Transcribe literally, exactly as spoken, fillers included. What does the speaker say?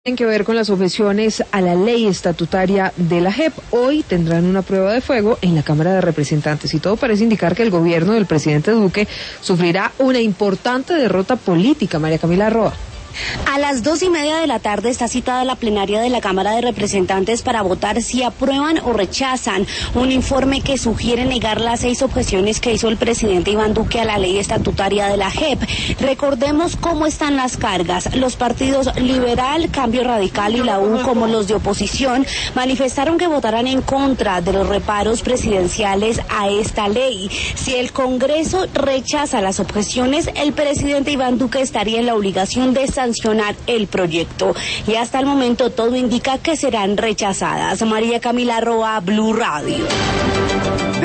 Tienen que ver con las objeciones a la ley estatutaria de la J E P. Hoy tendrán una prueba de fuego en la Cámara de Representantes y todo parece indicar que el gobierno del presidente Duque sufrirá una importante derrota política. María Camila Roa. A las dos y media de la tarde está citada la plenaria de la Cámara de Representantes para votar si aprueban o rechazan un informe que sugiere negar las seis objeciones que hizo el presidente Iván Duque a la ley estatutaria de la J E P. Recordemos cómo están las cargas. Los partidos Liberal, Cambio Radical y la U, como los de oposición, manifestaron que votarán en contra de los reparos presidenciales a esta ley. Si el Congreso rechaza las objeciones, el presidente Iván Duque estaría en la obligación de sancionar el proyecto y hasta el momento todo indica que serán rechazadas. María Camila Roa, Blue Radio.